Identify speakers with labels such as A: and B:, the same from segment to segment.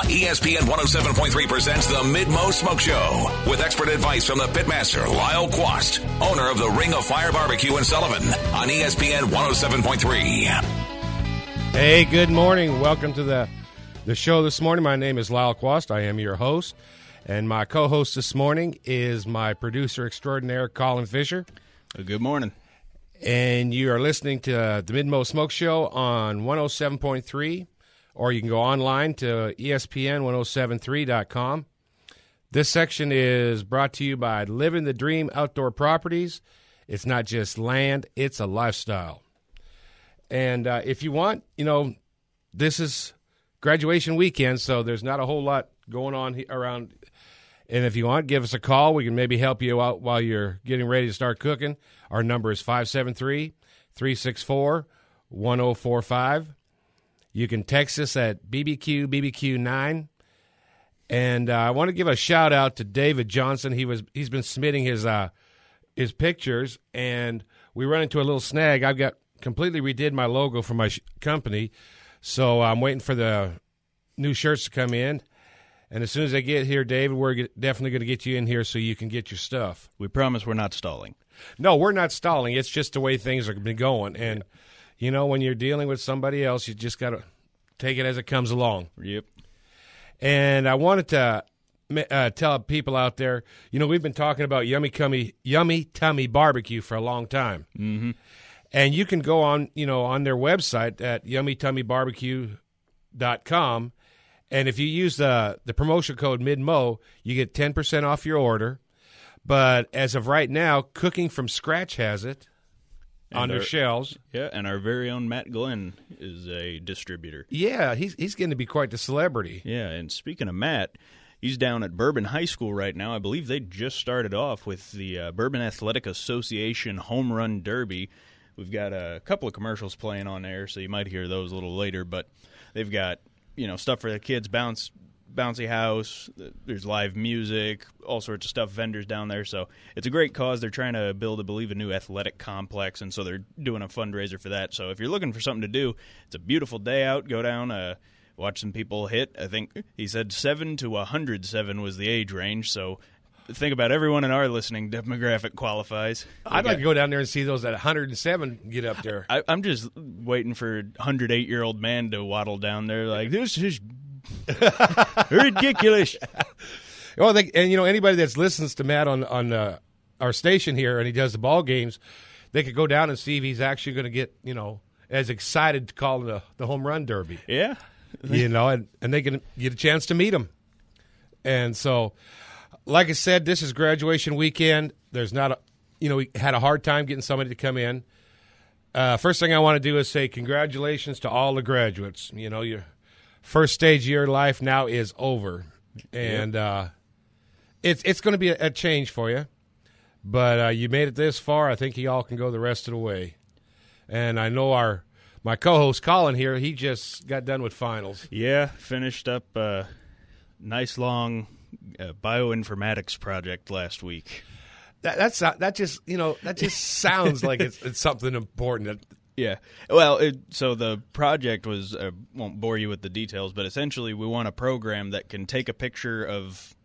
A: ESPN 107.3 presents the Mid-Mo Smoke Show with expert advice from the pitmaster, Lyle Quast, owner of the Ring of Fire Barbecue in Sullivan on ESPN 107.3.
B: Hey, good morning. Welcome to the show this morning. My name is Lyle Quast. I am your host. And my co-host this morning is my producer extraordinaire, Colin Fisher.
C: Good morning.
B: And you are listening to the Mid-Mo Smoke Show on 107.3, or you can go online to ESPN1073.com. This section is brought to you by Living the Dream Outdoor Properties. It's not just land, it's a lifestyle. And if you want, this is graduation weekend, so there's not a whole lot going on around. And if you want, give us a call. We can maybe help you out while you're getting ready to start cooking. Our number is 573-364-1045. You can text us at BBQ9. And I want to give a shout-out to David Johnson. He's been submitting his pictures, and we run into a little snag. I've got completely redid my logo for my company, so I'm waiting for the new shirts to come in. And as soon as they get here, David, we're definitely going to get you in here so you can get your stuff.
C: We promise we're not stalling.
B: No, we're not stalling. It's just the way things have been going. And, when you're dealing with somebody else, you just got to take it as it comes along.
C: Yep.
B: And I wanted to tell people out there, we've been talking about Yummy Tummy Barbecue for a long time.
C: Mm-hmm.
B: And you can go on, on their website at yummytummybarbecue.com. And if you use the promotion code MidMo, you get 10% off your order. But as of right now, Cooking from Scratch has it on their shelves.
C: Yeah, and our very own Matt Glenn is a distributor.
B: Yeah, he's going to be quite the celebrity.
C: Yeah, and speaking of Matt, he's down at Bourbon High School right now. I believe they just started off with the Bourbon Athletic Association Home Run Derby. We've got a couple of commercials playing on there, so you might hear those a little later. But they've got stuff for the kids, bouncy house, there's live music, all sorts of stuff, vendors down there. So it's a great cause. They're trying to build, I believe, a new athletic complex, and so they're doing a fundraiser for that. So if you're looking for something to do, it's a beautiful day out. Go down, watch some people hit. I think he said 7 to 107 was the age range, so think about everyone in our listening demographic qualifies.
B: I'd like to go down there and see those at 107 get up there.
C: I'm just waiting for a 108-year-old man to waddle down there like, this is ridiculous.
B: Well, anybody that listens to Matt on our station here and he does the ball games, they could go down and see if he's actually going to get, as excited to call the home run derby.
C: Yeah.
B: And they can get a chance to meet him. And so, like I said, this is graduation weekend. There's not we had a hard time getting somebody to come in. First thing I want to do is say congratulations to all the graduates. Your first stage of your life now is over. And it's going to be a change for you. But you made it this far. I think you all can go the rest of the way. And I know my co-host Colin here, he just got done with finals.
C: Yeah, finished up a nice long bioinformatics project last week.
B: That just sounds like it's something important.
C: Yeah. Well, so the project was, won't bore you with the details, but essentially we want a program that can take a picture of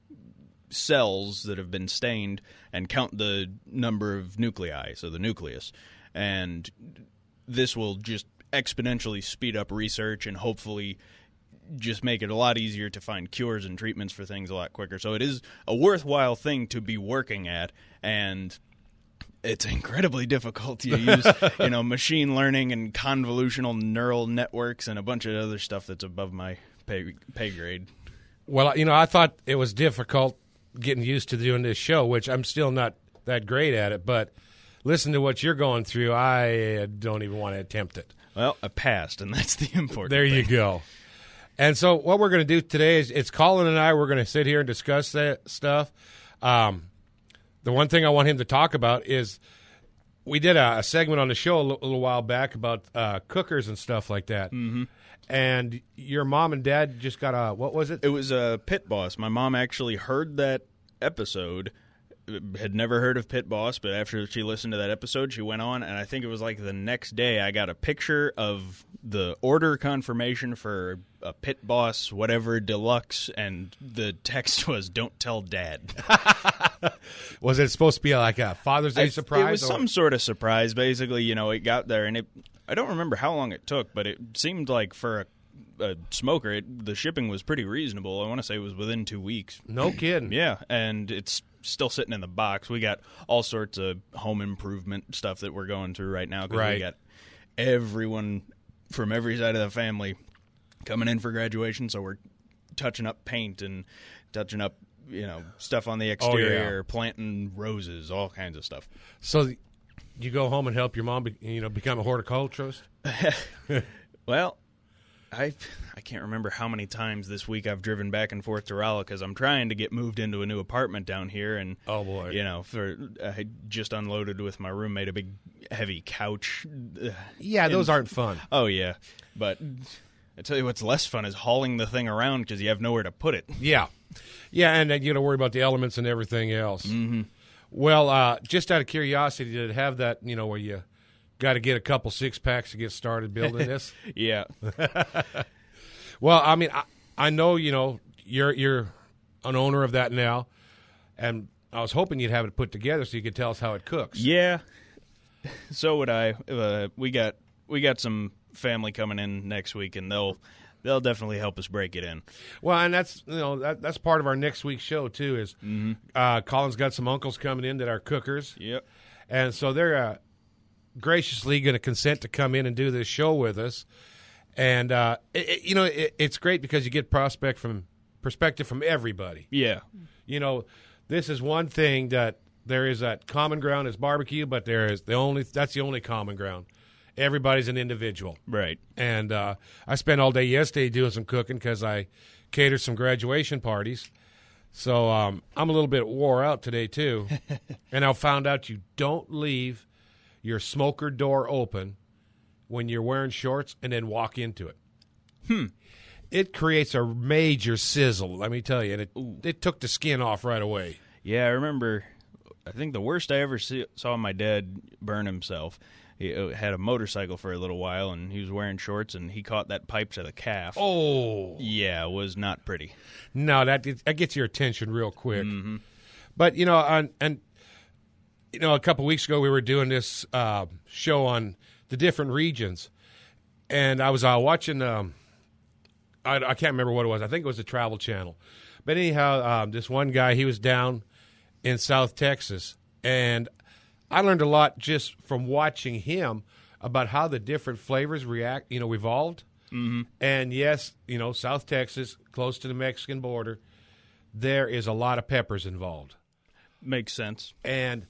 C: cells that have been stained and count the number of nuclei, so the nucleus. And this will just exponentially speed up research and hopefully just make it a lot easier to find cures and treatments for things a lot quicker. So it is a worthwhile thing to be working at, and it's incredibly difficult to use, machine learning and convolutional neural networks and a bunch of other stuff that's above my pay grade.
B: Well, I thought it was difficult getting used to doing this show, which I'm still not that great at it, but listen to what you're going through. I don't even want to attempt it.
C: Well, I passed, and that's the important
B: thing. There you go. And so what we're going to do today is it's Colin and I, we're going to sit here and discuss that stuff. The one thing I want him to talk about is we did a segment on the show a little while back about cookers and stuff like that.
C: Mm-hmm.
B: And your mom and dad just got what was it?
C: It was a Pit Boss. My mom actually heard that episode had never heard of Pit Boss, but after she listened to that episode, she went on, and I think it was like the next day I got a picture of the order confirmation for a Pit Boss whatever deluxe, and the text was, "Don't tell Dad."
B: Was it supposed to be like a Father's Day surprise?
C: It was some sort of surprise, basically. You know, it got there, and I don't remember how long it took, but it seemed like for a smoker, the shipping was pretty reasonable. I want to say it was within 2 weeks.
B: No kidding.
C: Yeah, and it's still sitting in the box. We got all sorts of home improvement stuff that we're going through right now. 'Cause
B: right.
C: We got everyone from every side of the family coming in for graduation, so we're touching up paint and touching up, stuff on the exterior, planting roses, all kinds of stuff.
B: So you go home and help your mom, become a horticulturist?
C: Well, I can't remember how many times this week I've driven back and forth to Rolla because I'm trying to get moved into a new apartment down here. And,
B: oh, boy.
C: I just unloaded with my roommate a big, heavy couch.
B: Yeah, those aren't fun.
C: Oh, yeah. But I tell you what's less fun is hauling the thing around because you have nowhere to put it.
B: Yeah. Yeah, and then you don't worry about the elements and everything else.
C: Mm-hmm.
B: Well, just out of curiosity, did it have that, where you got to get a couple six-packs to get started building this?
C: Yeah.
B: Well, I mean, I know, you're an owner of that now, and I was hoping you'd have it put together so you could tell us how it cooks.
C: Yeah. So would I. We got some family coming in next week, and they'll definitely help us break it in.
B: Well, and that's that's part of our next week's show too. Is Colin's got some uncles coming in that are cookers.
C: Yep.
B: And so they're graciously going to consent to come in and do this show with us. And it's great because you get perspective from everybody.
C: Yeah.
B: This is one thing that there is that common ground is barbecue, but that's the only common ground. Everybody's an individual.
C: Right.
B: And I spent all day yesterday doing some cooking because I catered some graduation parties. So I'm a little bit wore out today, too. And I found out you don't leave your smoker door open when you're wearing shorts and then walk into it. It creates a major sizzle, let me tell you. And it took the skin off right away.
C: Yeah, I remember, I think the worst I ever saw my dad burn himself. He had a motorcycle for a little while, and he was wearing shorts, and he caught that pipe to the calf.
B: Oh.
C: Yeah, it was not pretty.
B: No, that gets your attention real quick.
C: Mm-hmm.
B: But, a couple weeks ago we were doing this show on the different regions, and I was watching, I can't remember what it was. I think it was the Travel Channel. But anyhow, this one guy, he was down in South Texas, and I learned a lot just from watching him about how the different flavors evolved.
C: Mm-hmm.
B: And yes, South Texas, close to the Mexican border, there is a lot of peppers involved.
C: Makes sense.
B: And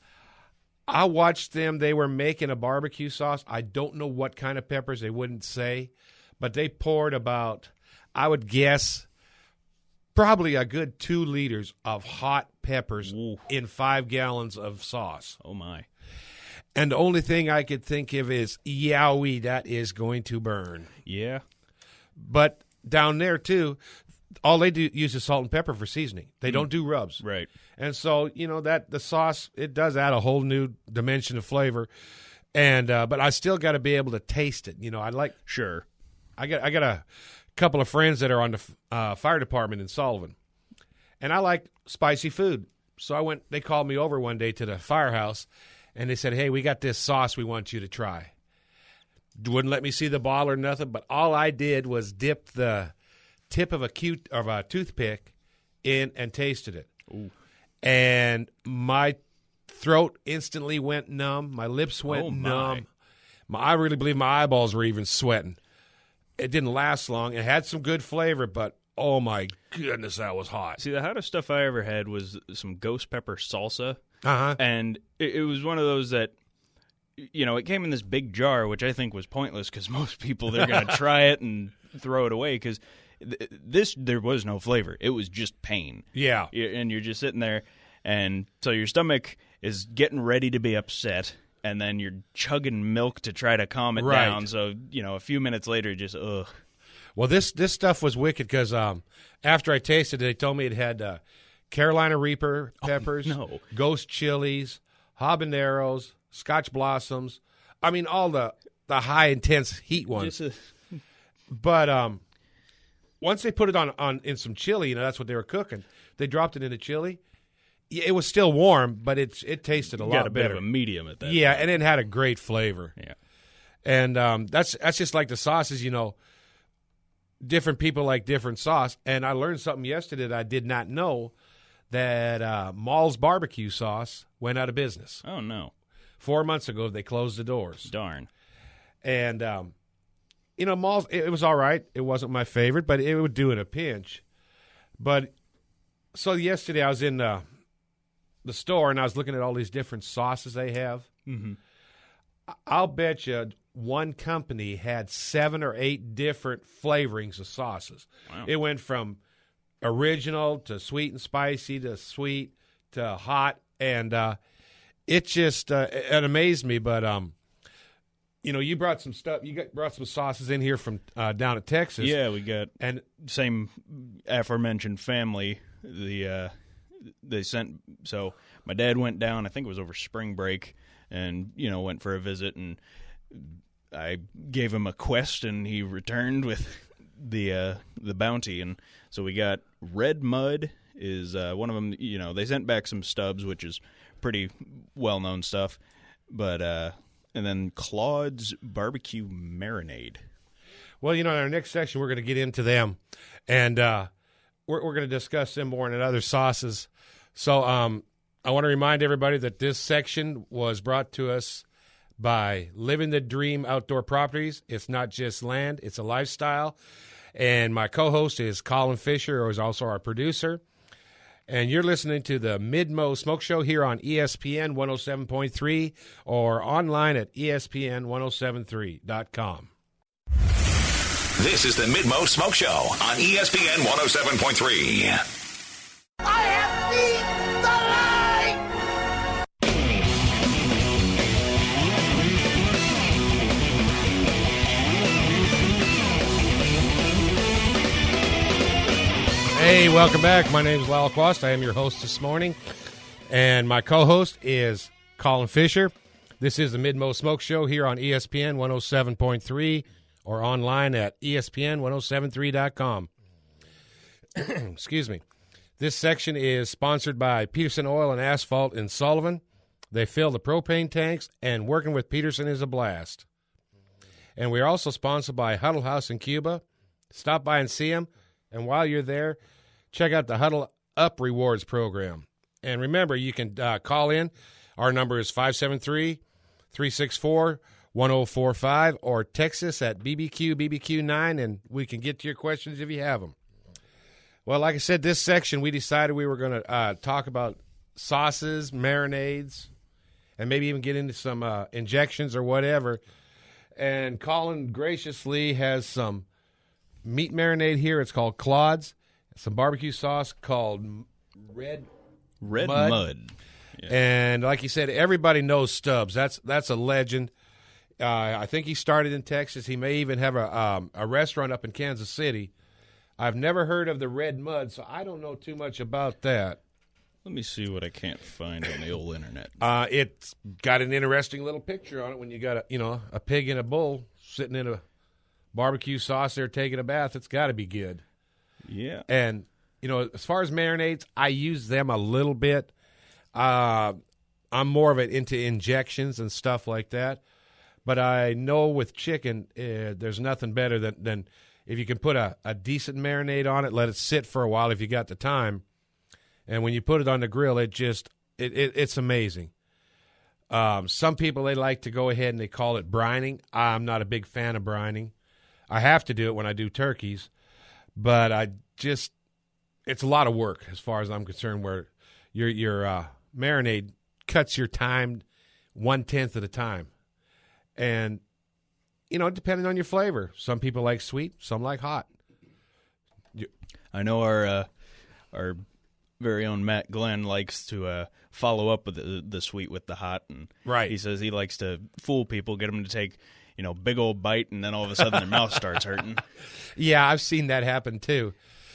B: I watched them. They were making a barbecue sauce. I don't know what kind of peppers. They wouldn't say. But they poured about, I would guess, probably a good 2 liters of hot peppers in 5 gallons of sauce.
C: Oh, my.
B: And the only thing I could think of is, yowee, that is going to burn.
C: Yeah.
B: But down there, too, all they do use is salt and pepper for seasoning. They don't do rubs.
C: Right.
B: And so, that the sauce, it does add a whole new dimension of flavor. And but I still got to be able to taste it.
C: Sure.
B: I got a couple of friends that are on the fire department in Sullivan. And I like spicy food. So they called me over one day to the firehouse, and they said, "Hey, we got this sauce we want you to try." Wouldn't let me see the bottle or nothing, but all I did was dip the tip of a toothpick in and tasted it.
C: Ooh.
B: And my throat instantly went numb. My lips went numb. I really believe my eyeballs were even sweating. It didn't last long. It had some good flavor, but oh my goodness, that was hot.
C: See, the hottest stuff I ever had was some ghost pepper salsa.
B: Uh-huh.
C: And it was one of those that, it came in this big jar, which I think was pointless because most people, they're going to try it and throw it away because there was no flavor. It was just pain.
B: Yeah.
C: And you're just sitting there, and so your stomach is getting ready to be upset, and then you're chugging milk to try to calm it down. So, a few minutes later, just, ugh.
B: Well, this stuff was wicked because after I tasted it, they told me it had Carolina Reaper peppers,
C: no.
B: ghost chilies, habaneros, Scotch blossoms. I mean, all the high intense heat ones. But once they put it on in some chili, that's what they were cooking. They dropped it into chili. It was still warm, but it tasted a lot
C: got a
B: better.
C: bit of a medium at that.
B: Yeah,
C: point.
B: and it had a great flavor.
C: Yeah.
B: And that's just like the sauces, different people like different sauce. And I learned something yesterday that I did not know, that Maul's barbecue sauce went out of business.
C: Oh, no.
B: 4 months ago, they closed the doors.
C: Darn.
B: And, Maul's, it was all right. It wasn't my favorite, but it would do in a pinch. But so yesterday I was in the store, and I was looking at all these different sauces they have.
C: Mm-hmm.
B: I'll bet you one company had 7 or 8 different flavorings of sauces.
C: Wow.
B: It went from original to sweet and spicy to sweet to hot, and it just it amazed me. But you brought some stuff. Brought some sauces in here from down at Texas.
C: Yeah, we got
B: and
C: same aforementioned family. They sent. So my dad went down. I think it was over spring break, and went for a visit, and I gave him a quest, and he returned with the bounty. And so we got Red Mud is one of them. They sent back some stubs, which is pretty well known stuff, but and then Claude's barbecue marinade.
B: Well, in our next section, we're going to get into them, and we're going to discuss them more in other sauces. So I want to remind everybody that this section was brought to us by Living the Dream Outdoor Properties. It's not just land, it's a lifestyle. And my co-host is Colin Fisher, who is also our producer. And you're listening to the Mid-Mo Smoke Show here on ESPN 107.3 or online at ESPN1073.com.
A: This is the Mid-Mo Smoke Show on ESPN 107.3.
D: I have seen the light!
B: Hey, welcome back. My name is Lyle Quast. I am your host this morning. And my co-host is Colin Fisher. This is the Mid-Mo Smoke Show here on ESPN 107.3 or online at ESPN1073.com. Excuse me. This section is sponsored by Peterson Oil and Asphalt in Sullivan. They fill the propane tanks, and working with Peterson is a blast. And we're also sponsored by Huddle House in Cuba. Stop by and see them. And while you're there, check out the Huddle Up Rewards program. And remember, you can call in. Our number is 573-364-1045 or text us at BBQ9, and we can get to your questions if you have them. Well, like I said, this section, we decided we were going to talk about sauces, marinades, and maybe even get into some injections or whatever. And Colin graciously has some meat marinade here. It's called Claude's. Some barbecue sauce called Red
C: Mud. Yeah.
B: And like you said, everybody knows Stubbs. That's a legend. I think he started in Texas. He may even have a restaurant up in Kansas City. I've never heard of the Red Mud, so I don't know too much about that.
C: Let me see what I can't find on the old internet.
B: It's got an interesting little picture on it when you got a pig and a bull sitting in a barbecue sauce there taking a bath. It's got to be good.
C: Yeah.
B: And, as far as marinades, I use them a little bit. I'm more of it into injections and stuff like that. But I know with chicken, there's nothing better than if you can put a decent marinade on it, let it sit for a while if you got the time. And when you put it on the grill, it's amazing. Some people, they like to go ahead and they call it brining. I'm not a big fan of brining. I have to do it when I do turkeys. But it's a lot of work as far as I'm concerned, where your marinade cuts your time 1/10 of the time. And, depending on your flavor. Some people like sweet, some like hot.
C: I know our very own Matt Glenn likes to follow up with the sweet with the hot. And
B: right.
C: He says he likes to fool people, get them to take, big old bite, and then all of a sudden their mouth starts hurting.
B: Yeah, I've seen that happen too.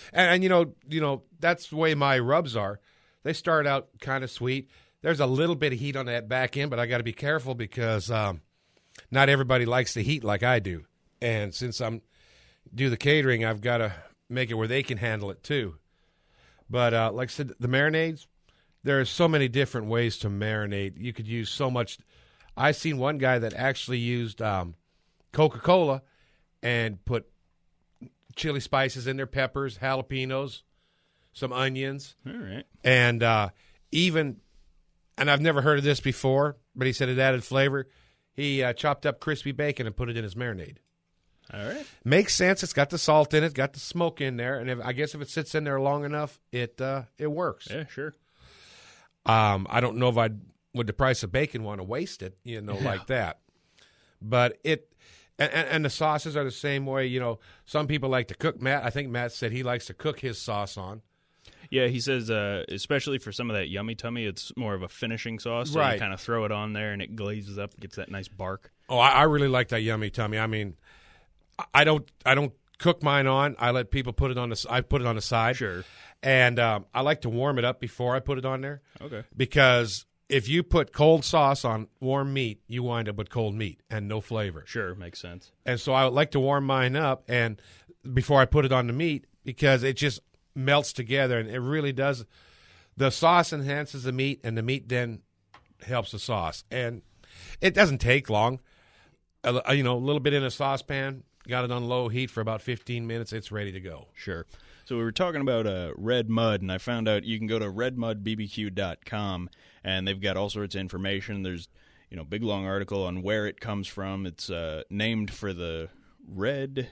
B: And you know that's the way my rubs are. They start out kind of sweet. There's a little bit of heat on that back end, but I got to be careful because not everybody likes the heat like I do. And since I'm do the catering, I've got to make it where they can handle it too. But like I said, the marinades, there are so many different ways to marinate. You could use so much. I've seen one guy that actually used Coca-Cola and put chili spices in there, peppers, jalapenos, some onions.
C: All right.
B: And and I've never heard of this before, but he said it added flavor. He chopped up crispy bacon and put it in his marinade.
C: All right.
B: Makes sense. It's got the salt in it, got the smoke in there, and I guess if it sits in there long enough, it works.
C: Yeah, sure.
B: I don't know if I would the price of bacon want to waste it, like that. But and the sauces are the same way. Some people like to cook. I think Matt said he likes to cook his sauce on.
C: Yeah, he says especially for some of that yummy tummy, it's more of a finishing sauce. So
B: right.
C: You kind of throw it on there and it glazes up, gets that nice bark.
B: Oh, I really like that yummy tummy. I mean, I don't cook mine on. I let people put it on I put it on the side.
C: Sure.
B: And I like to warm it up before I put it on there.
C: Okay.
B: Because if you put cold sauce on warm meat, you wind up with cold meat and no flavor.
C: Sure, makes sense.
B: And so I would like to warm mine up and before I put it on the meat because it just melts together and it really does. The sauce enhances the meat and the meat then helps the sauce. And it doesn't take long. A little bit in a saucepan, got it on low heat for about 15 minutes, it's ready to go.
C: Sure. So we were talking about Red Mud, and I found out you can go to redmudbbq.com, and they've got all sorts of information. There's, big long article on where it comes from. It's named for the Red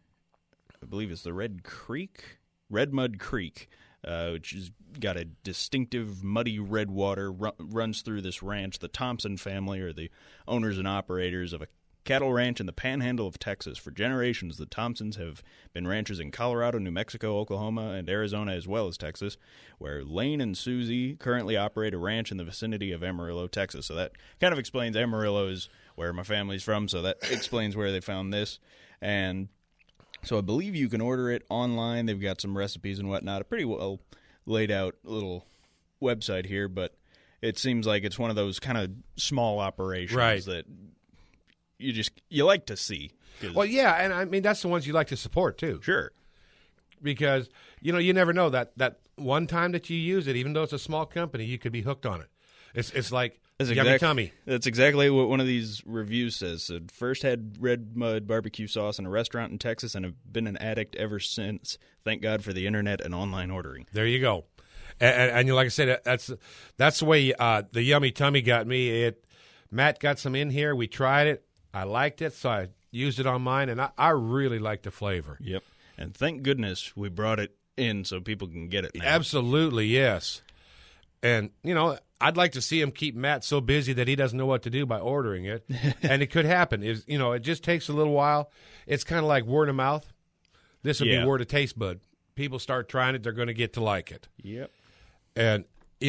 C: Mud Creek, which has got a distinctive muddy red water, runs through this ranch. The Thompson family are the owners and operators of a cattle ranch in the panhandle of Texas. For generations, the Thompsons have been ranchers in Colorado, New Mexico, Oklahoma, and Arizona, as well as Texas, where Lane and Susie currently operate a ranch in the vicinity of Amarillo, Texas. So that kind of explains Amarillo is where my family's from, so that explains where they found this. And so I believe you can order it online. They've got some recipes and whatnot. A pretty well laid out little website here, but it seems like it's one of those kind of small operations
B: right.
C: that you like to see.
B: Well, yeah, and I mean that's the ones you like to support too.
C: Sure.
B: Because you never know that one time that you use it, even though it's a small company, you could be hooked on it. It's like yummy tummy.
C: That's exactly what one of these reviews says. So first had Red Mud barbecue sauce in a restaurant in Texas and have been an addict ever since. Thank God for the internet and online ordering.
B: There you go. And like I said, that's the way the yummy tummy got me. Matt got some in here. We tried it. I liked it, so I used it on mine, and I really like the flavor.
C: Yep. And thank goodness we brought it in so people can get it now.
B: Absolutely, yes. And, I'd like to see him keep Matt so busy that he doesn't know what to do by ordering it. And it could happen. It just takes a little while. It's kind of like word of mouth. This would be word of taste bud. People start trying it, they're going to get to like it.
C: Yep.
B: And,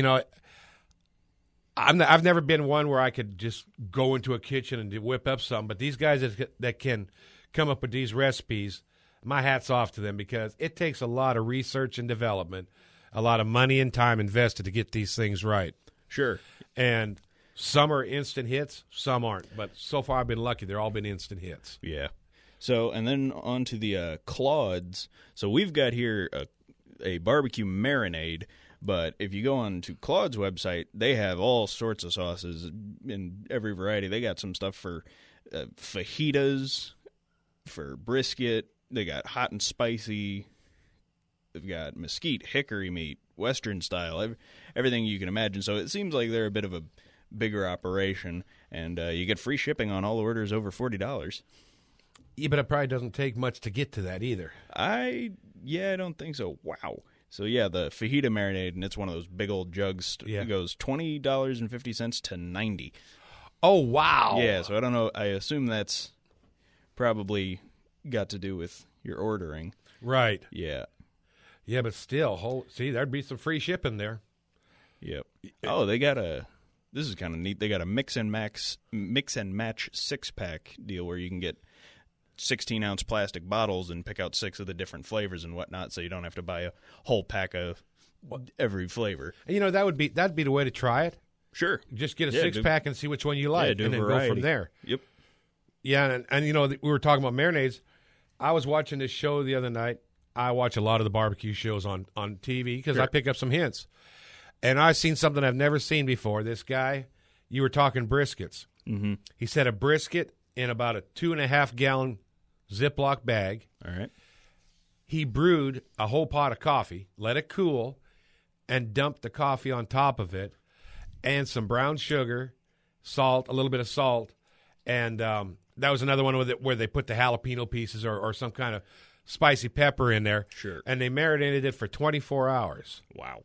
B: I've never been one where I could just go into a kitchen and whip up something, but these guys that can come up with these recipes, my hat's off to them because it takes a lot of research and development, a lot of money and time invested to get these things right.
C: Sure.
B: And some are instant hits, some aren't, but so far I've been lucky. They've all been instant hits.
C: Yeah. So, and then on to the Claude's. So we've got here a barbecue marinade. But if you go on to Claude's website, they have all sorts of sauces in every variety. They got some stuff for fajitas, for brisket. They got hot and spicy. They've got mesquite, hickory meat, Western style, everything you can imagine. So it seems like they're a bit of a bigger operation, and you get free shipping on all orders over $40.
B: Yeah, but it probably doesn't take much to get to that either.
C: I don't think so. Wow. So, yeah, the fajita marinade, and it's one of those big old jugs. It goes $20.50 to $90.
B: Oh, wow.
C: Yeah, so I don't know. I assume that's probably got to do with your ordering.
B: Right.
C: Yeah.
B: Yeah, but still, there'd be some free shipping there.
C: Yep. Oh, they got this is kind of neat. They got a mix and match 6-pack deal where you can get 16-ounce plastic bottles and pick out 6 of the different flavors and whatnot, so you don't have to buy a whole pack of every flavor.
B: That'd be the way to try it.
C: Sure.
B: Just get a 6-pack and see which one you like,
C: do
B: and then
C: variety.
B: go from there.
C: Yep.
B: Yeah, and we were talking about marinades. I was watching this show the other night. I watch a lot of the barbecue shows on TV because I pick up some hints. And I seen something I've never seen before. This guy, you were talking briskets.
C: Mm-hmm.
B: He said a brisket in about a 2.5-gallon Ziploc bag.
C: All right.
B: He brewed a whole pot of coffee, let it cool, and dumped the coffee on top of it, and some brown sugar, salt, a little bit of salt, and that was another one where they put the jalapeno pieces or some kind of spicy pepper in there.
C: Sure.
B: And they marinated it for 24 hours.
C: Wow.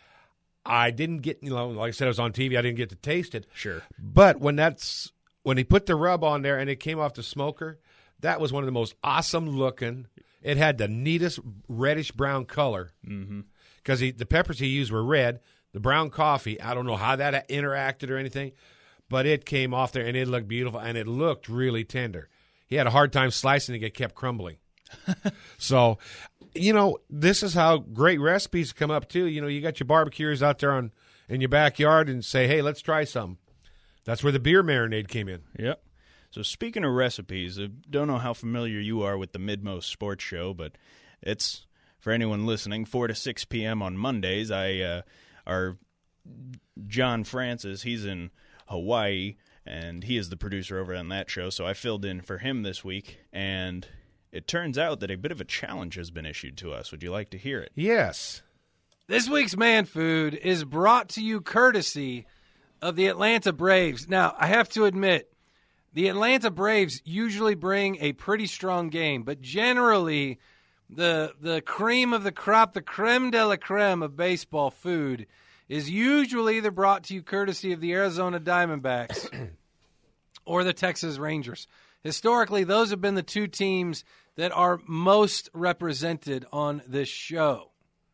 B: I didn't get, like I said, I was on TV. I didn't get to taste it.
C: Sure.
B: But when he put the rub on there and it came off the smoker, that was one of the most awesome looking. It had the neatest reddish brown color because the peppers he used were red. The brown coffee, I don't know how that interacted or anything, but it came off there and it looked beautiful and it looked really tender. He had a hard time slicing it; it kept crumbling. So, this is how great recipes come up too. You got your barbecuers out there in your backyard and say, "Hey, let's try some." That's where the beer marinade came in.
C: Yep. So speaking of recipes, I don't know how familiar you are with the Mid-Most Sports Show, but it's, for anyone listening, 4 to 6 p.m. on Mondays. Our John Francis, he's in Hawaii, and he is the producer over on that show, so I filled in for him this week, and it turns out that a bit of a challenge has been issued to us. Would you like to hear it?
B: Yes.
E: This week's Man Food is brought to you courtesy of the Atlanta Braves. Now, I have to admit, the Atlanta Braves usually bring a pretty strong game, but generally the cream of the crop, the creme de la creme of baseball food is usually either brought to you courtesy of the Arizona Diamondbacks or the Texas Rangers. Historically, those have been the two teams that are most represented on this show.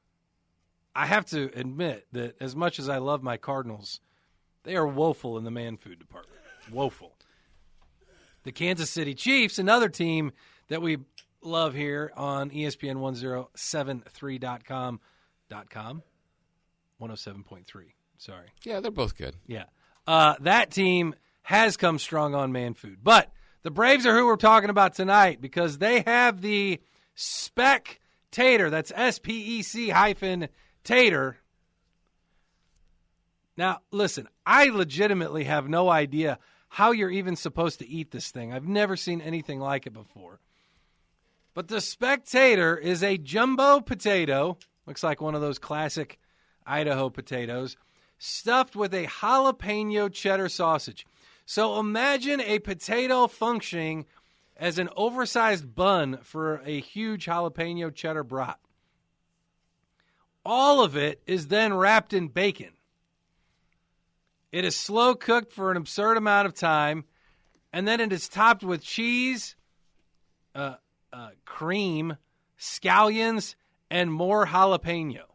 E: I have to admit that as much as I love my Cardinals, they are woeful in the man food department. Woeful. The Kansas City Chiefs, another team that we love here on ESPN 1073.com. 107.3. Sorry.
F: Yeah, they're both good.
E: Yeah. That team has come strong on man food. But the Braves are who we're talking about tonight because they have the Spec-Tater. That's SPEC-Tater. Now, listen, I legitimately have no idea how you're even supposed to eat this thing. I've never seen anything like it before. But the Spec-Tater is a jumbo potato, looks like one of those classic Idaho potatoes, stuffed with a jalapeno cheddar sausage. So imagine a potato functioning as an oversized bun for a huge jalapeno cheddar brat. All of it is then wrapped in bacon. It is slow cooked for an absurd amount of time, and then it is topped with cheese, cream, scallions, and more jalapeno.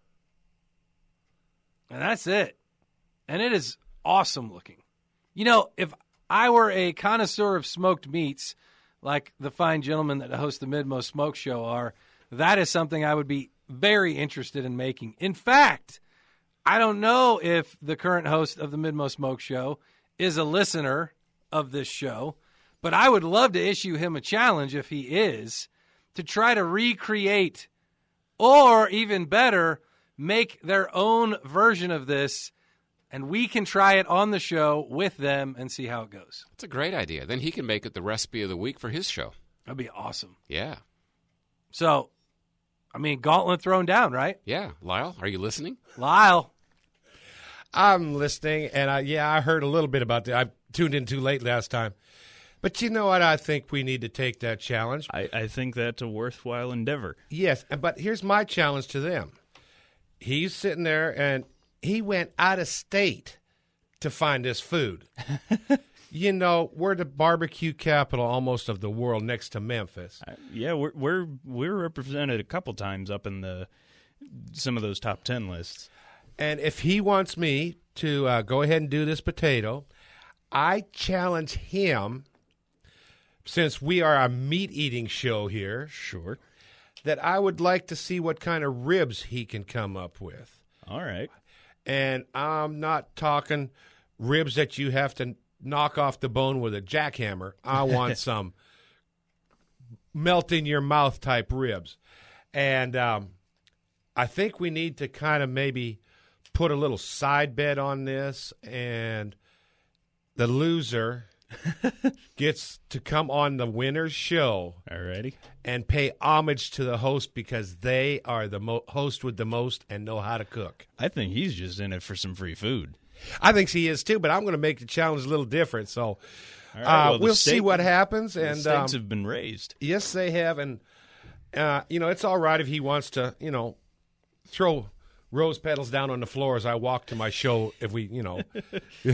E: And that's it. And it is awesome looking. If I were a connoisseur of smoked meats, like the fine gentlemen that host the Mid-Most Smoke Show are, that is something I would be very interested in making. In fact, I don't know if the current host of the Mid-Most Smoke Show is a listener of this show, but I would love to issue him a challenge, if he is, to try to recreate or, even better, make their own version of this, and we can try it on the show with them and see how it goes.
F: That's a great idea. Then he can make it the recipe of the week for his show.
E: That'd be awesome.
F: Yeah.
E: So, gauntlet thrown down, right?
F: Yeah. Lyle, are you listening?
E: Lyle.
B: I'm listening, and I heard a little bit about that. I tuned in too late last time. But you know what? I think we need to take that challenge.
C: I think that's a worthwhile endeavor.
B: Yes, but here's my challenge to them. He's sitting there, and he went out of state to find this food. We're the barbecue capital almost of the world, next to Memphis.
C: Yeah, we're represented a couple times up in some of those top 10 lists.
B: And if he wants me to go ahead and do this potato, I challenge him since we are a meat-eating show here,
C: Sure.
B: that I would like to see what kind of ribs he can come up with.
C: All right.
B: And I'm not talking ribs that you have to knock off the bone with a jackhammer. I want some melt-in-your-mouth type ribs. And I think we need to kind of maybe put a little side bet on this, and the loser gets to come on the winner's show
C: All righty.
B: and pay homage to the host because they are the host with the most and know how to cook.
C: I think he's just in it for some free food.
B: I think he is too, but I'm going to make the challenge a little different. So
C: All right, well, the
B: we'll see
C: stake-
B: what happens.
C: The
B: And
C: stakes have been raised.
B: yes, they have. And, it's all right if he wants to, throw rose petals down on the floor as I walk to my show if we, if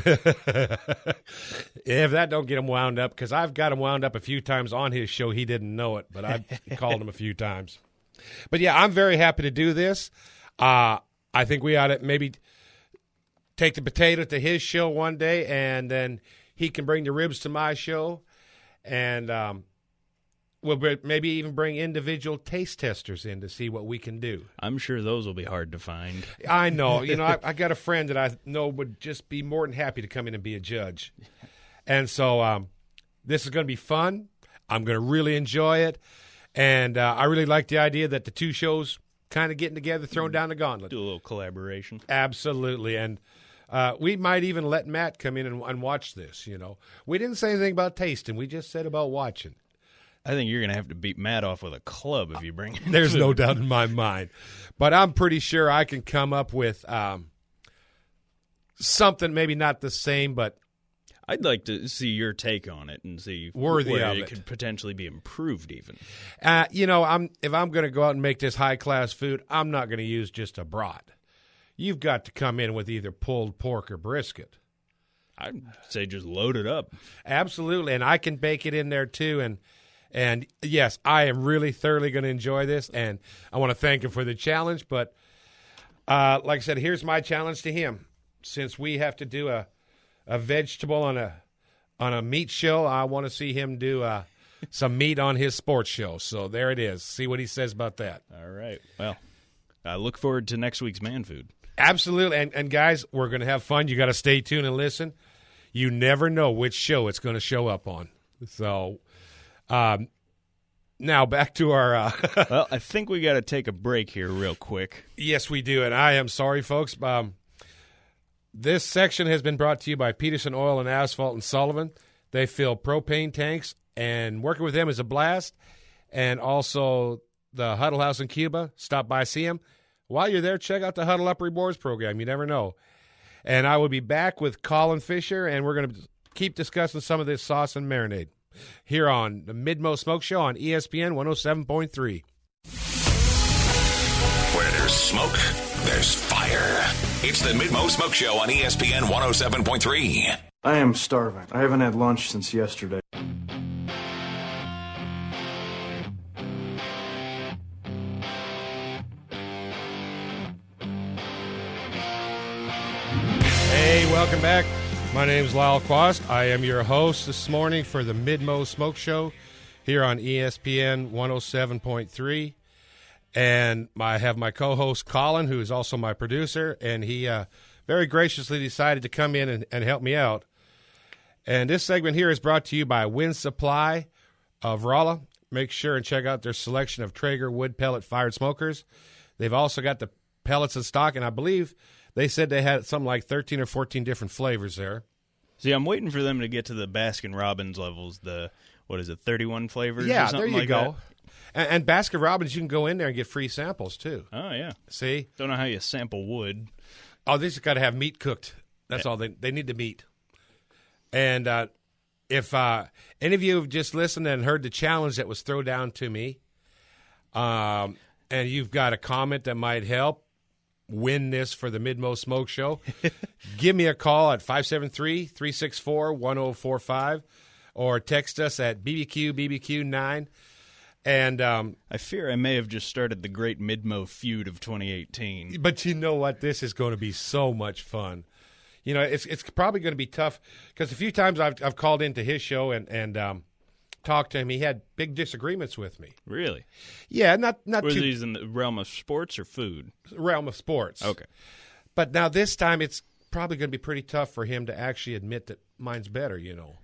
B: that don't get him wound up, because I've got him wound up a few times on his show. He didn't know it, but I called him a few times. But, yeah, I'm very happy to do this. I think we ought to maybe take the potato to his show one day, and then he can bring the ribs to my show. And we'll maybe even bring individual taste testers in to see what we can do.
C: I'm sure those will be hard to find.
B: I know. I got a friend that I know would just be more than happy to come in and be a judge. And so this is going to be fun. I'm going to really enjoy it. And I really like the idea that the two shows kind of getting together, throwing down the gauntlet.
C: Do a little collaboration.
B: Absolutely. And we might even let Matt come in and watch this, We didn't say anything about tasting. We just said about watching.
C: I think you're going to have to beat Matt off with a club if you bring him.
B: There's no doubt in my mind. But I'm pretty sure I can come up with something maybe not the same, but
C: I'd like to see your take on it and see
B: Worthy
C: where
B: of
C: it
B: it.
C: could potentially be improved even.
B: if I'm going to go out and make this high-class food, I'm not going to use just a brat. You've got to come in with either pulled pork or brisket.
C: I'd say just load it up.
B: Absolutely, and I can bake it in there too. And yes, I am really thoroughly going to enjoy this, and I want to thank him for the challenge. But like I said, here's my challenge to him. Since we have to do a vegetable on a meat show, I want to see him do some meat on his sports show. So there it is. See what he says about that.
C: All right. Well, I look forward to next week's Man Food.
B: Absolutely. And guys, we're going to have fun. You got to stay tuned and listen. You never know which show it's going to show up on. So now back to our
C: Well, I think we got to take a break here real quick.
B: Yes, we do. And I am sorry, folks. This section has been brought to you by Peterson Oil and Asphalt in Sullivan. They fill propane tanks, and working with them is a blast. And also the Huddle House in Cuba. Stop by, see them. While you're there, check out the Huddle Up Rewards program. You never know. And I will be back with Colin Fisher, and we're going to keep discussing some of this sauce and marinade here on the Mid-Mo Smoke Show on ESPN 107.3.
A: Where there's smoke, there's fire. It's the Mid-Mo Smoke Show on ESPN 107.3.
G: I am starving. I haven't had lunch since yesterday.
B: Hey, welcome back. My name is Lyle Quast. I am your host this morning for the Mid-Mo Smoke Show here on ESPN 107.3. And I have my co-host Colin, who is also my producer, and he very graciously decided to come in and help me out. And this segment here is brought to you by Wind Supply of Rolla. Make sure and check out their selection of Traeger wood pellet fired smokers. They've also got the pellets in stock, and I believe they said they had something like 13 or 14 different flavors there.
C: See, I'm waiting for them to get to the Baskin-Robbins levels, the, 31 flavors or
B: Yeah,
C: something
B: there you
C: like
B: go.
C: that?
B: And Baskin-Robbins, you can go in there and get free samples, too.
C: Oh, yeah.
B: See?
C: Don't know how you sample wood.
B: Oh, they just got to have meat cooked. That's all. They need the meat. And if any of you have just listened and heard the challenge that was thrown down to me, and you've got a comment that might help win this for the Mid-Mo Smoke Show, give me a call at 573-364-1045 or text us at BBQ9. And
C: I fear I may have just started the great Mid-Mo feud of 2018.
B: but you know what? This is going to be so much fun. It's probably going to be tough because a few times I've called into his show and talked to him, he had big disagreements with me.
C: Really?
B: Yeah, not
C: Was
B: too
C: these in the realm of sports or food?
B: realm of sports.
C: Okay.
B: But now this time it's probably going to be pretty tough for him to actually admit that mine's better, you know.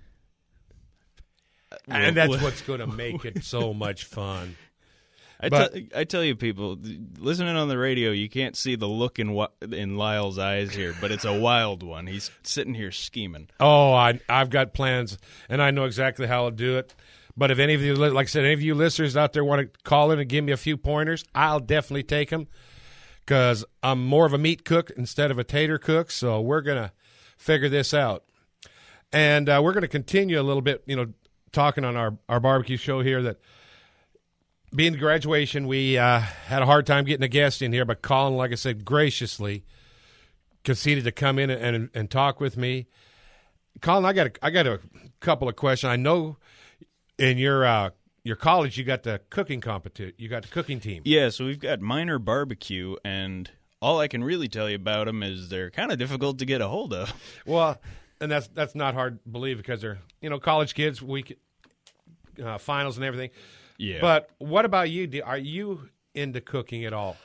B: And that's what's going to make it so much fun.
C: I tell you, people, listening on the radio, you can't see the look in Lyle's eyes here, but it's a wild one. He's sitting here scheming.
B: Oh, I've got plans, and I know exactly how I'll do it. But if any of you, like I said, any of you listeners out there want to call in and give me a few pointers, I'll definitely take them because I'm more of a meat cook instead of a tater cook, so we're going to figure this out. And we're going to continue a little bit, talking on our barbecue show here that being the graduation, we had a hard time getting a guest in here, but Colin, like I said, graciously conceded to come in and talk with me. Colin, I got a couple of questions. I know in your college you got the cooking competition, you got the cooking team.
C: Yeah, so we've got Minor Barbecue, and all I can really tell you about them is they're kind of difficult to get a hold of.
B: Well, and that's not hard to believe because they're college kids, finals and everything.
C: Yeah.
B: But what about you? Are you into cooking at all?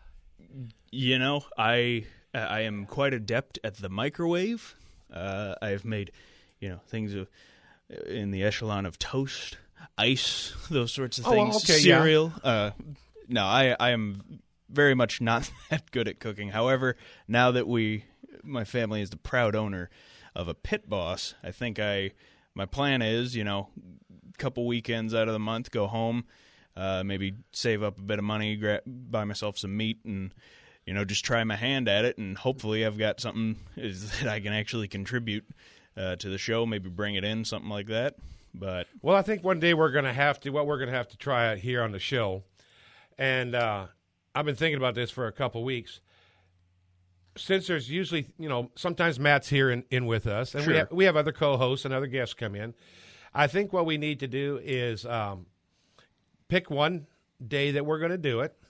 C: I am quite adept at the microwave. I've made, things in the echelon of toast, ice, those sorts of things.
B: Okay,
C: cereal. Yeah. No, I am very much not that good at cooking. However, now that my family is the proud owner of a Pit Boss, I think my plan is, couple weekends out of the month, go home, maybe save up a bit of money, buy myself some meat, and just try my hand at it, and hopefully I've got something that I can actually contribute to the show, maybe bring it in, something like that. But
B: well, I think one day we're going to have to try it here on the show, and I've been thinking about this for a couple weeks. Since there's usually, sometimes Matt's here in with us, and
C: Sure.
B: we have other co-hosts and other guests come in. I think what we need to do is pick one day that we're going to do it,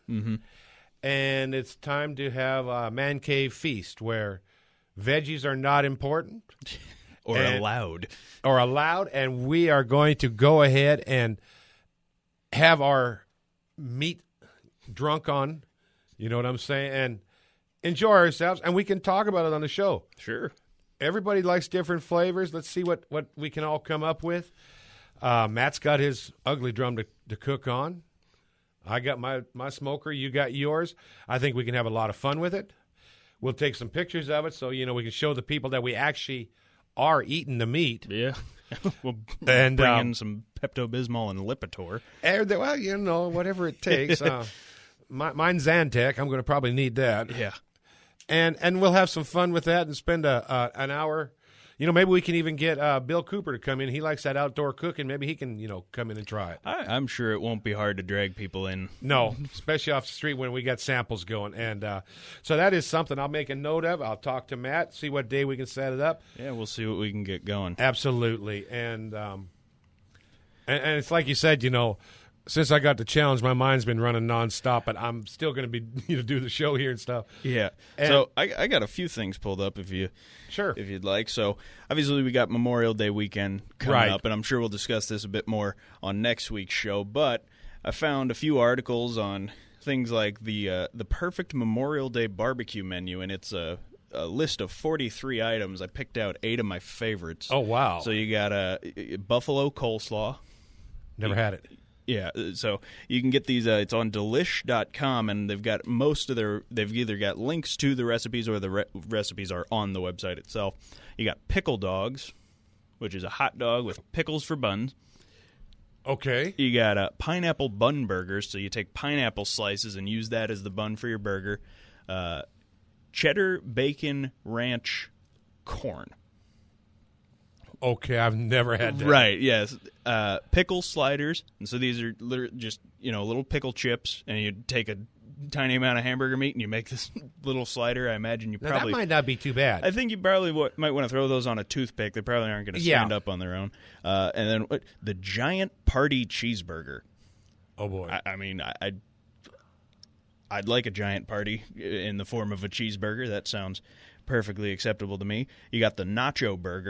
B: and it's time to have a man cave feast where veggies are not important
C: or allowed,
B: and we are going to go ahead and have our meat drunk on, you know what I'm saying, and enjoy ourselves, and we can talk about it on the show.
C: Sure.
B: Everybody likes different flavors. Let's see what we can all come up with. Matt's got his ugly drum to cook on. I got my smoker. You got yours. I think we can have a lot of fun with it. We'll take some pictures of it so, we can show the people that we actually are eating the meat.
C: Yeah. We'll
B: And,
C: bring in some Pepto-Bismol and Lipitor.
B: Well, whatever it takes. Mine's Zantac. I'm going to probably need that.
C: Yeah.
B: And we'll have some fun with that and spend an hour. Maybe we can even get Bill Cooper to come in. He likes that outdoor cooking. Maybe he can, come in and try it.
C: I'm sure it won't be hard to drag people in.
B: No, especially off the street when we got samples going. And so that is something I'll make a note of. I'll talk to Matt, see what day we can set it up.
C: Yeah, we'll see what we can get going.
B: Absolutely. And it's like you said, since I got the challenge, my mind's been running nonstop, but I'm still going to be do the show here and stuff.
C: Yeah.
B: And
C: so I got a few things pulled up if you'd like. So obviously we got Memorial Day weekend coming up, and I'm sure we'll discuss this a bit more on next week's show. But I found a few articles on things like the perfect Memorial Day barbecue menu, and it's a list of 43 items. I picked out 8 of my favorites.
B: Oh wow!
C: So you got a buffalo coleslaw.
B: Never had it.
C: Yeah, so you can get these. It's on Delish.com, and they've got they've either got links to the recipes or the recipes are on the website itself. You got pickle dogs, which is a hot dog with pickles for buns.
B: Okay.
C: You got pineapple bun burgers, so you take pineapple slices and use that as the bun for your burger. Cheddar bacon ranch corn.
B: Okay, I've never had that.
C: Right, yes. Pickle sliders. And so these are just, little pickle chips, and you take a tiny amount of hamburger meat and you make this little slider. I imagine
B: Now, that might not be too bad.
C: I think you probably might want to throw those on a toothpick. They probably aren't going to stand up on their own. And then the giant party cheeseburger.
B: Oh, boy.
C: I'd like a giant party in the form of a cheeseburger. That sounds perfectly acceptable to me. You got the nacho burger.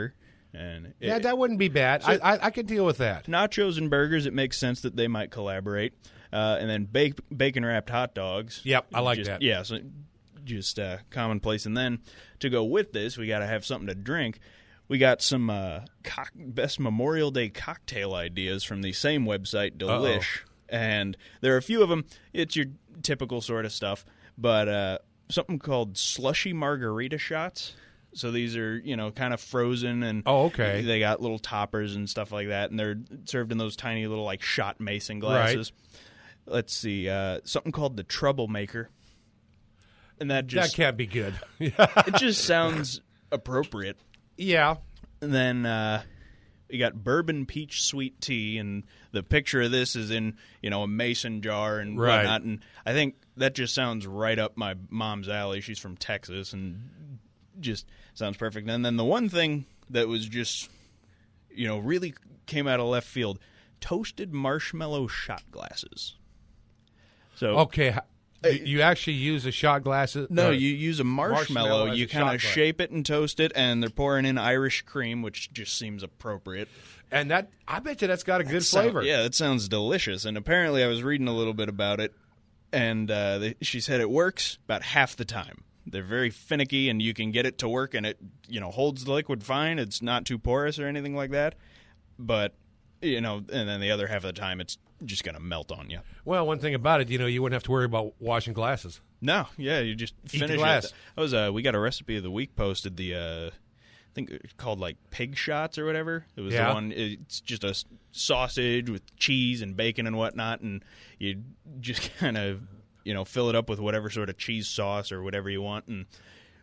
C: And
B: Yeah, that wouldn't be bad. I could deal with that.
C: nachos and burgers, it makes sense that they might collaborate. And then bacon-wrapped hot dogs.
B: Yep, I like that.
C: Yeah, so just commonplace. And then to go with this, we got to have something to drink. We got some best Memorial Day cocktail ideas from the same website, Delish. And there are a few of them. It's your typical sort of stuff. But something called slushy margarita shots. So these are, kind of frozen. And
B: okay.
C: They got little toppers and stuff like that. And they're served in those tiny little, shot mason glasses.
B: Right.
C: Let's see. Something called the Troublemaker. And that
B: can't be good.
C: It just sounds appropriate.
B: Yeah.
C: And then we got bourbon peach sweet tea, and the picture of this is in, a mason jar and whatnot. And I think that just sounds right up my mom's alley. She's from Texas, and just sounds perfect. And then the one thing that was just, really came out of left field, toasted marshmallow shot glasses. So
B: okay. You actually use a shot glass?
C: No, you use a marshmallow. You kind of shape it and toast it, and they're pouring in Irish cream, which just seems appropriate.
B: And I bet you that's got a good flavor.
C: Yeah, that sounds delicious. And apparently I was reading a little bit about it, and she said it works about half the time. They're very finicky, and you can get it to work, and it holds the liquid fine. It's not too porous or anything like that. But, and then the other half of the time it's just going to melt on you.
B: Well, one thing about it, you wouldn't have to worry about washing glasses.
C: No, yeah, you just finish
B: glass.
C: it. We got a recipe of the week posted. I think it's called pig shots or whatever. It was the one. It's just a sausage with cheese and bacon and whatnot, and you just kind of fill it up with whatever sort of cheese sauce or whatever you want, and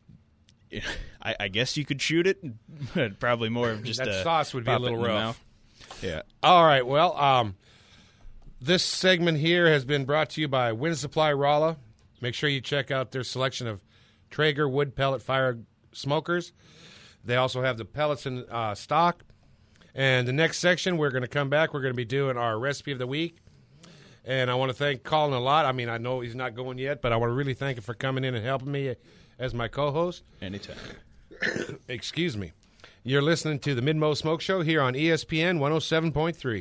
C: I guess you could shoot it, but probably more of just
B: that sauce would be a little rough.
C: Mouth. Yeah.
B: All right. Well, this segment here has been brought to you by Wind Supply Rolla. Make sure you check out their selection of Traeger wood pellet fire smokers. They also have the pellets in stock. And the next section, we're going to come back. We're going to be doing our recipe of the week. And I want to thank Colin a lot. I mean, I know he's not going yet, but I want to really thank him for coming in and helping me as my co-host.
C: Anytime.
B: Excuse me. You're listening to the Mid-Mo Smoke Show here on ESPN 107.3.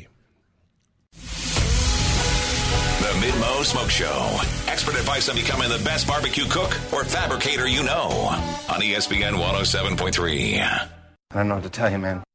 A: The Mid-Mo Smoke Show. Expert advice on becoming the best barbecue cook or fabricator you know on ESPN 107.3.
G: I don't know what to tell you, man.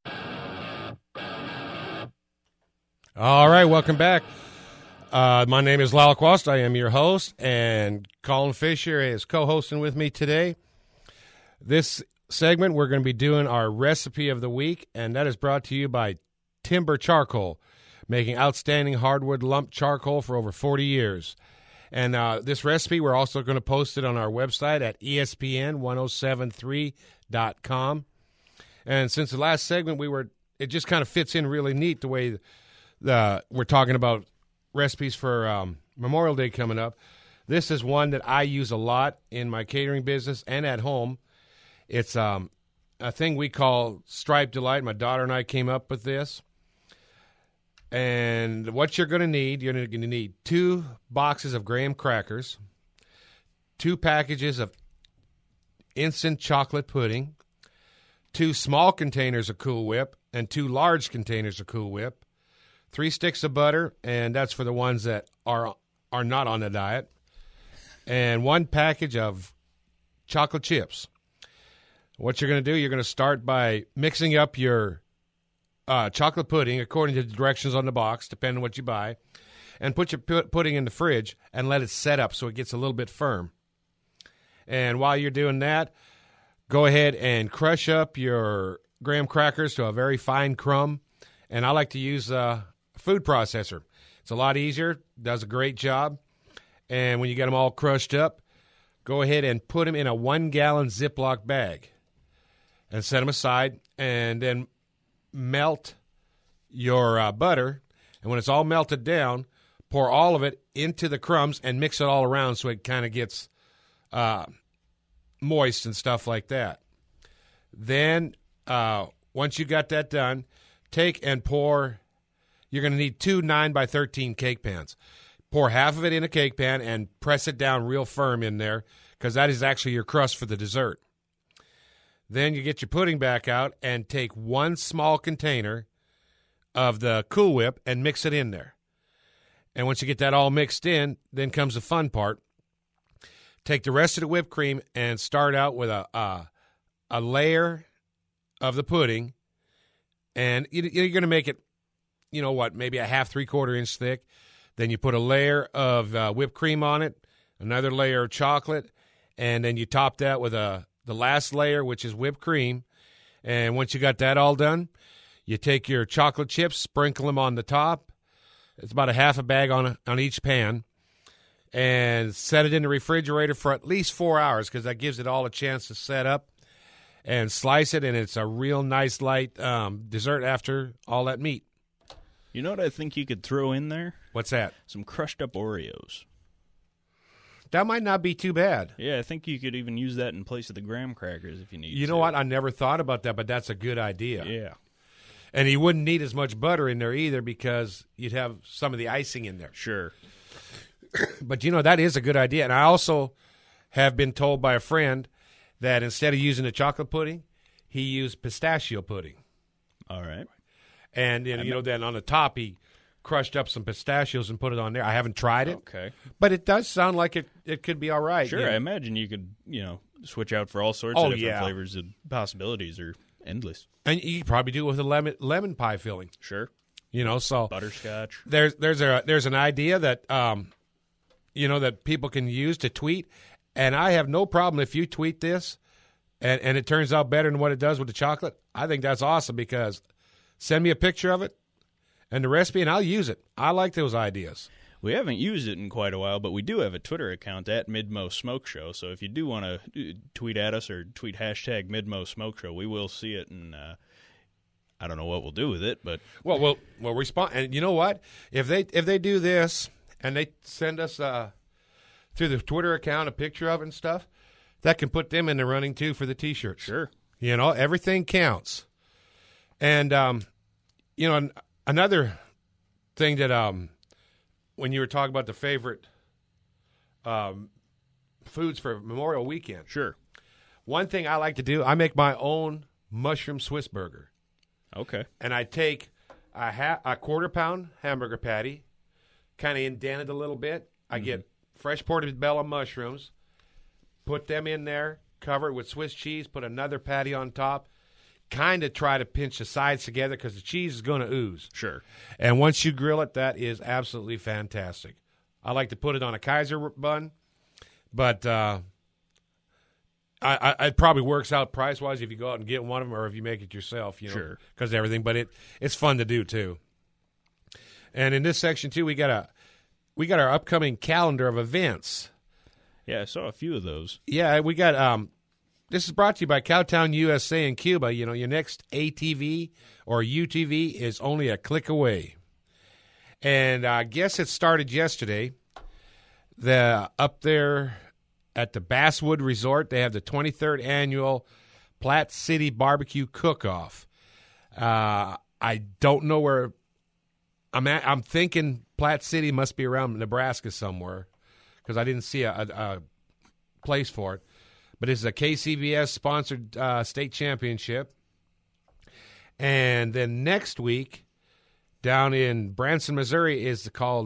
B: All right, welcome back. My name is Lyle Quast. I am your host, and Colin Fisher is co-hosting with me today. This segment, we're going to be doing our recipe of the week, and that is brought to you by Timber Charcoal, making outstanding hardwood lump charcoal for over 40 years. And this recipe, we're also going to post it on our website at ESPN1073.com. And since the last segment, it just kind of fits in really neat the way we're talking about recipes for Memorial Day coming up. This is one that I use a lot in my catering business and at home. It's a thing we call Striped Delight. My daughter and I came up with this. And what you're going to need, you're going to need 2 boxes of graham crackers, 2 packages of instant chocolate pudding, 2 small containers of Cool Whip, and 2 large containers of Cool Whip, 3 sticks of butter, and that's for the ones that are not on the diet, and 1 package of chocolate chips. What you're going to do, you're going to start by mixing up your chocolate pudding according to the directions on the box, depending on what you buy, and put your pudding in the fridge and let it set up so it gets a little bit firm. And while you're doing that, go ahead and crush up your graham crackers to a very fine crumb. And I like to use a food processor. It's a lot easier, does a great job. And when you get them all crushed up, go ahead and put them in a 1-gallon Ziploc bag and set them aside, and then melt your butter, and when it's all melted down, pour all of it into the crumbs and mix it all around so it kind of gets moist and stuff like that. Then, once you got that done, take and pour. You're going to need 2 9x13 cake pans. Pour half of it in a cake pan and press it down real firm in there, because that is actually your crust for the dessert. Then you get your pudding back out and take one small container of the Cool Whip and mix it in there. And once you get that all mixed in, then comes the fun part. Take the rest of the whipped cream and start out with a layer of the pudding. And you're going to make it, maybe a half, 3/4 inch thick. Then you put a layer of whipped cream on it, another layer of chocolate, and then you top that with the last layer, which is whipped cream. And once you got that all done, you take your chocolate chips, sprinkle them on the top. It's about a half a bag on each pan. And set it in the refrigerator for at least 4 hours because that gives it all a chance to set up. And slice it, and it's a real nice light dessert after all that meat.
C: You know what I think you could throw in there?
B: What's that?
C: Some crushed up Oreos.
B: That might not be too bad.
C: Yeah, I think you could even use that in place of the graham crackers if you need to.
B: You know what? I never thought about that, but that's a good idea.
C: Yeah.
B: And you wouldn't need as much butter in there either because you'd have some of the icing in there.
C: Sure.
B: But, that is a good idea. And I also have been told by a friend that instead of using the chocolate pudding, he used pistachio pudding.
C: All right.
B: And, then on the top, he crushed up some pistachios and put it on there. I haven't tried it.
C: Okay.
B: But it does sound like it could be all right.
C: Sure, I imagine you could, switch out for all sorts of different flavors. The possibilities are endless.
B: And you could probably do it with a lemon pie filling.
C: Sure.
B: So
C: butterscotch.
B: There's an idea that that people can use to tweet, and I have no problem if you tweet this and it turns out better than what it does with the chocolate. I think that's awesome because send me a picture of it and the recipe, and I'll use it. I like those ideas.
C: We haven't used it in quite a while, but we do have a Twitter account at Midmo Smoke Show. So if you do want to tweet at us or tweet hashtag Midmo Smoke Show, we will see it, and I don't know what we'll do with it, but
B: we'll respond. And you know what? If they do this and they send us through the Twitter account a picture of it and stuff, that can put them in the running too for the T-shirts.
C: Sure.
B: Everything counts. And another thing that when you were talking about the favorite foods for Memorial Weekend.
C: Sure.
B: One thing I like to do, I make my own mushroom Swiss burger.
C: Okay.
B: And I take a 1/4-pound hamburger patty, kind of indented a little bit. I get fresh portobello mushrooms, put them in there, cover it with Swiss cheese, put another patty on top, kind of try to pinch the sides together because the cheese is going to ooze.
C: Sure.
B: And once you grill it, that is absolutely fantastic. I like to put it on a Kaiser bun, but it probably works out price-wise if you go out and get one of them or if you make it yourself,
C: Sure.
B: because of everything. But it's fun to do, too. And in this section, too, we got our upcoming calendar of events.
C: Yeah, I saw a few of those.
B: Yeah, we got this is brought to you by Cowtown USA in Cuba. Your next ATV or UTV is only a click away. And I guess it started yesterday. Up there at the Basswood Resort, they have the 23rd annual Platte City Barbecue Cook-Off. I don't know where I'm at. I'm thinking Platte City must be around Nebraska somewhere because I didn't see a place for it. But it's a KCBS-sponsored state championship. And then next week, down in Branson, Missouri, is called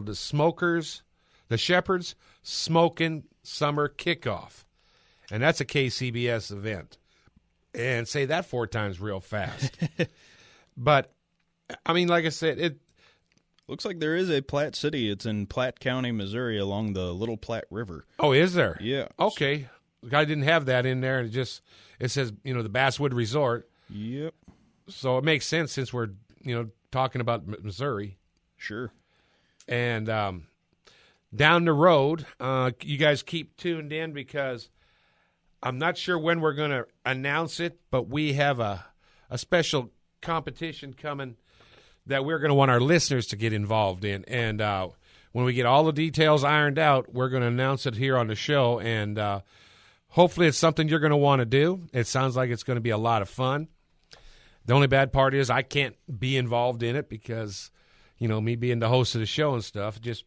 B: the Shepherd's Smokin' Summer Kickoff. And that's a KCBS event. And say that 4 times real fast. But, I mean, like I said, it
C: looks like there is a Platte City. It's in Platte County, Missouri, along the Little Platte River.
B: Oh, is there?
C: Yeah.
B: Okay. I didn't have that in there. It says, the Basswood Resort.
C: Yep.
B: So it makes sense since we're, talking about Missouri.
C: Sure.
B: And down the road, you guys keep tuned in because I'm not sure when we're going to announce it, but we have a special competition coming that we're going to want our listeners to get involved in. And when we get all the details ironed out, we're going to announce it here on the show. And hopefully it's something you're going to want to do. It sounds like it's going to be a lot of fun. The only bad part is I can't be involved in it because, me being the host of the show and stuff, just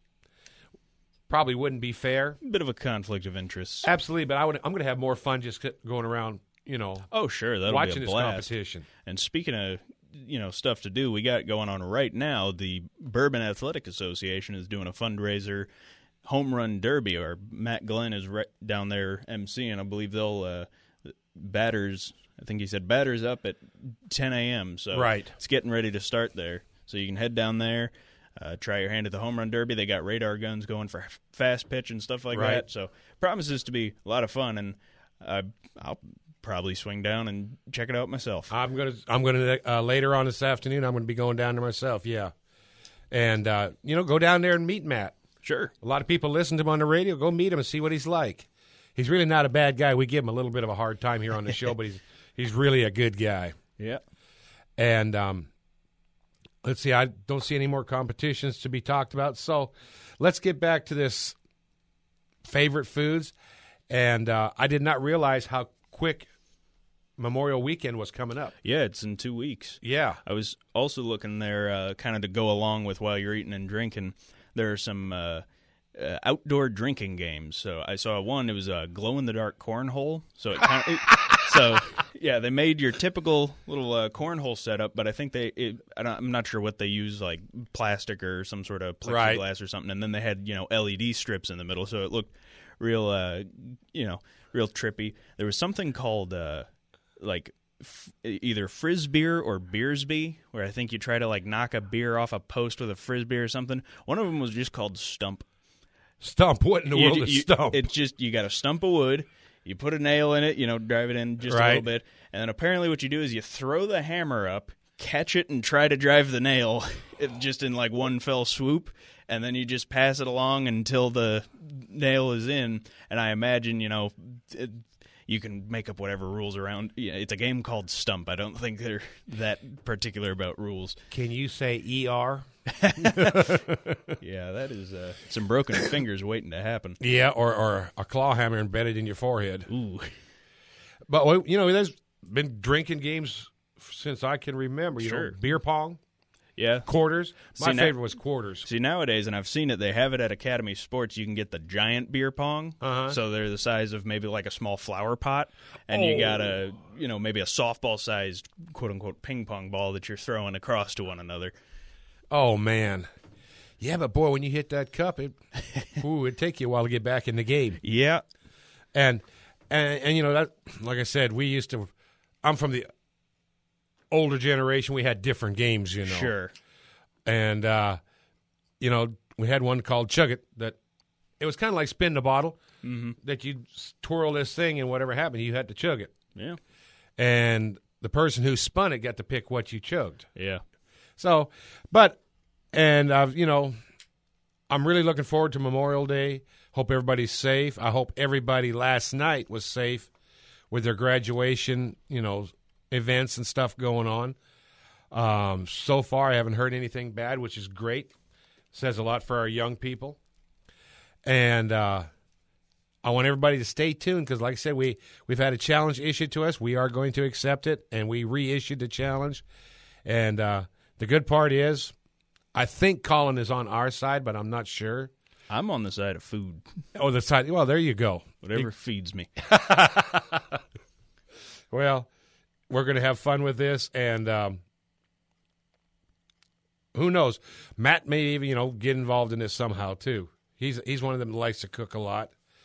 B: probably wouldn't be fair.
C: A bit of a conflict of interest.
B: Absolutely, but I'm going to have more fun just going around,
C: Oh, sure, that'll
B: watching
C: be a
B: this
C: blast.
B: competition.
C: And speaking of stuff to do, we got going on right now. The Bourbon Athletic Association is doing a fundraiser, home run derby. Or Matt Glenn is right down there emceeing. I believe they'll batters. I think he said batters up at 10 a.m. So
B: right.
C: It's getting ready to start there. So you can head down there, try your hand at the home run derby. They got radar guns going for fast pitch and stuff like that. So promises to be a lot of fun, and I'll probably swing down and check it out myself.
B: I'm gonna later on this afternoon. I'm gonna be going down there myself. Yeah, and go down there and meet Matt.
C: Sure.
B: A lot of people listen to him on the radio. Go meet him and see what he's like. He's really not a bad guy. We give him a little bit of a hard time here on the show, but he's really a good guy.
C: Yeah.
B: And let's see. I don't see any more competitions to be talked about. So let's get back to this favorite foods. And I did not realize how quick Memorial Weekend was coming up.
C: Yeah, it's in 2 weeks.
B: Yeah.
C: I was also looking there kind of to go along with while you're eating and drinking. There are some outdoor drinking games. So I saw one. It was a glow-in-the-dark cornhole. So they made your typical little cornhole setup, but I think I'm not sure what they use, like plastic or some sort of plexiglass or something. And then they had LED strips in the middle, so it looked real real trippy. There was something called either frisbee or beersby, where I think you try to knock a beer off a post with a frisbee or something. One of them was just called stump.
B: Stump? What in the world is stump?
C: It's just, you got a stump of wood, you put a nail in it, drive it in just a little bit, and then apparently what you do is you throw the hammer up, catch it, and try to drive the nail just in one fell swoop, and then you just pass it along until the nail is in. And I imagine, you can make up whatever rules around. It's a game called Stump. I don't think they're that particular about rules.
B: Can you say ER?
C: Yeah, that is some broken fingers waiting to happen.
B: Yeah, or a claw hammer embedded in your forehead.
C: Ooh.
B: But, there's been drinking games since I can remember.
C: Sure.
B: Beer pong.
C: Yeah.
B: Quarters. My favorite was quarters.
C: See, nowadays, and I've seen it, they have it at Academy Sports, you can get the giant beer pong. So they're the size of maybe a small flower pot. And you got maybe a softball-sized, quote-unquote, ping pong ball that you're throwing across to one another.
B: Oh, man. Yeah, but, boy, when you hit that cup, it'd take you a while to get back in the game.
C: Yeah.
B: And that, like I said, I'm from the older generation. We had different games,
C: Sure.
B: And, we had one called Chug It that it was kind of like spin the bottle, that you twirl this thing and whatever happened, you had to chug it.
C: Yeah.
B: And the person who spun it got to pick what you chugged.
C: Yeah.
B: So, I'm really looking forward to Memorial Day. Hope everybody's safe. I hope everybody last night was safe with their graduation, events and stuff going on. So far, I haven't heard anything bad, which is great. Says a lot for our young people. And I want everybody to stay tuned because, like I said, we've had a challenge issued to us. We are going to accept it, and we reissued the challenge. And the good part is, I think Colin is on our side, but I'm not sure.
C: I'm on the side of food.
B: Oh, the side. Well, there you go.
C: Whatever feeds me.
B: Well, we're going to have fun with this, and who knows? Matt may even, get involved in this somehow too. He's one of them that likes to cook a lot.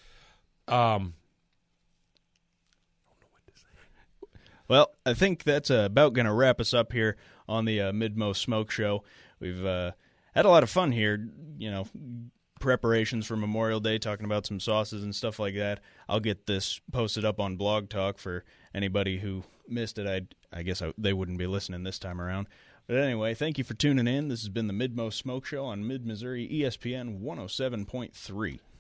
C: Well, I think that's about going to wrap us up here on the Mid-Mo Smoke Show. We've had a lot of fun here, preparations for Memorial Day, talking about some sauces and stuff like that. I'll get this posted up on Blog Talk for anybody who missed it. I guess they wouldn't be listening this time around. But anyway, thank you for tuning in. This has been the Mid-Mo Smoke Show on Mid-Missouri ESPN 107.3.